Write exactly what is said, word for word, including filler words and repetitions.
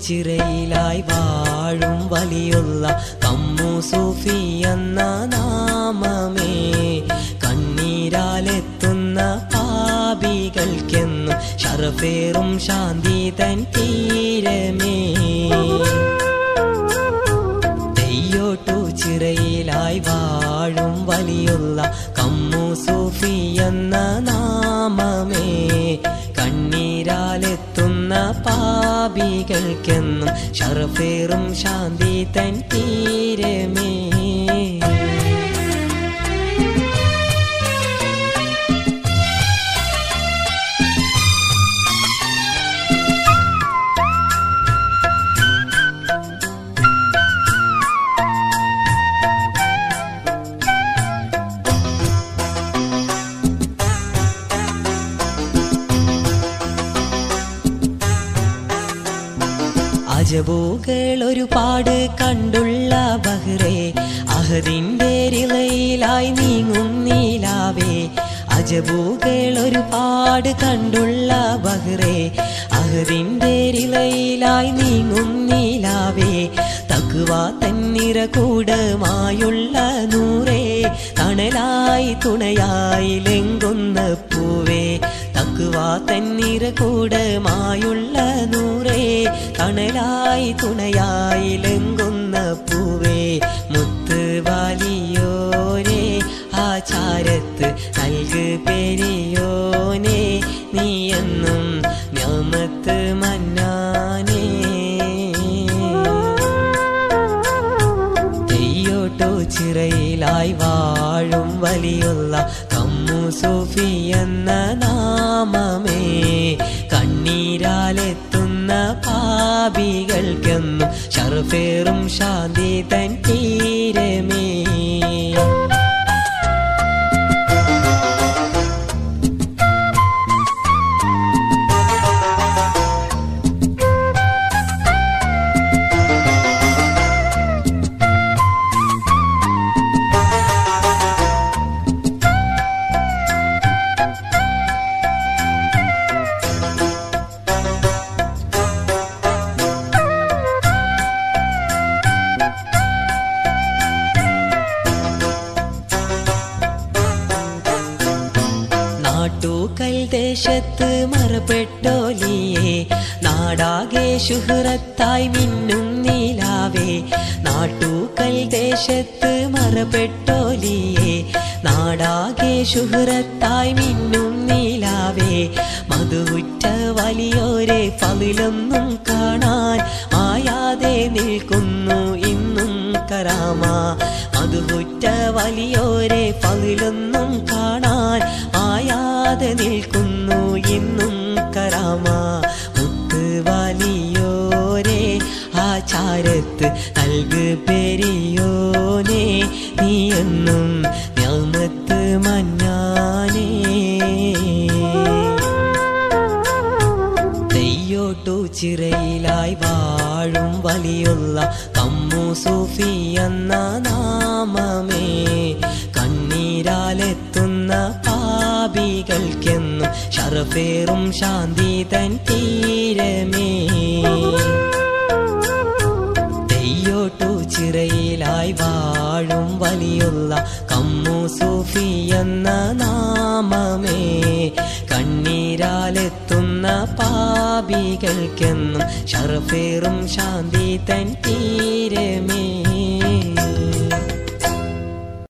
ചിറയിലായി വാഴും വലിയുള്ള കമ്മു സൂഫി എന്ന നാമമേ കണ്ണീരാലെത്തുന്ന പാപികൾക്കെന്നും ശറഫേറും ശാന്തി തൻ തീരമേ. തെയ്യോട്ടു ചിറയിലായി വാഴും വലിയുള്ള കമ്മു സൂഫി എന്ന നാമമേ കണ്ണീരാലെത്തുന്ന പാപികൾക്കെന്നും ശറഫേറും ശാന്തി തൻ തീരമേ. അജബുകൾ ഒരുപാട് കണ്ടുള്ള ബഹ്റേ അഹദിന്റെ റിളയിലായി നീങ്ങും നീലാവേ. അജബുകൾ ഒരുപാട് കണ്ടുള്ള ബഹ്റേ അഹദിന്റെ റിളയിലായി നീങ്ങും നീലാവേ. തഖ്വ തന്നിറ കൂടമായുള്ള നൂറേ തണലായി തുണയായി ലെങ്കുന്ന പൂവേ. തഖ്വ തന്നിറ കൂടമായുള്ള നൂറേ തണലായി തുണയായി ലെങ്കുന്ന പൂവേ. മുത്ത് വലിയോരേ ആചാരത്ത് നൽകു പെരിയോനേ നീയെന്നും ഞാമത്ത് മന്നാനേ. തെയ്യോട്ടോ ചിറയിലായി വാഴും വലിയുള്ള കമ്മു സൂഫി എന്ന നാമമേ കണ്ണീരാലെത്തുന്ന പാപികൾക്കെന്നും ശറഫേറും ശാന്തി തൻ തീരമേ. നാട്ടൂക്കൽ ദേശത്ത് മറപ്പെട്ടോലിയേ നാടാകെ ശുഹ്റത്തായി മിന്നും നീലാവേ. നാട്ടൂക്കൽ ദേശത്ത് മറപ്പെട്ടോലിയേ നാടാകെ ശുഹ്റത്തായി മിന്നും നീലാവേ. മധുവുറ്റ വലിയോരെ ഫളിലൊന്നും കാണാൻ മായാതെ നിൽക്കുന്നു ഇന്നും കറാമ. മധുവുറ്റ വലിയോരെ ഫളിലൊന്നും കാണാൻ മായാതെ നിൽക്കുന്നു ഇന്നും കറാമ. മുത്ത് വലിയോരെ ആചാരത്ത് നൽകു പെരിയോനേ നീയെന്നും ഞാമത്ത് മന്നാനേ. തെയ്യോട്ടു ചിറയിലായി വാഴും വലിയുള്ള കമ്മു സൂഫി എന്ന നാമമേ കണ്ണീരാലെത്തുന്ന പാപികൾക്കെന്നും ശറഫേറും ശാന്തി തൻ തീരമേ. തെയ്യോട്ടു ചിറയിലായി വാഴും വലിയുള്ള കമ്മു സൂഫി എന്ന നാമമേ കണ്ണീരാലെത്തുന്ന പാപികൾക്കെന്നും ശറഫേറും ശാന്തി തൻ തീരമേ.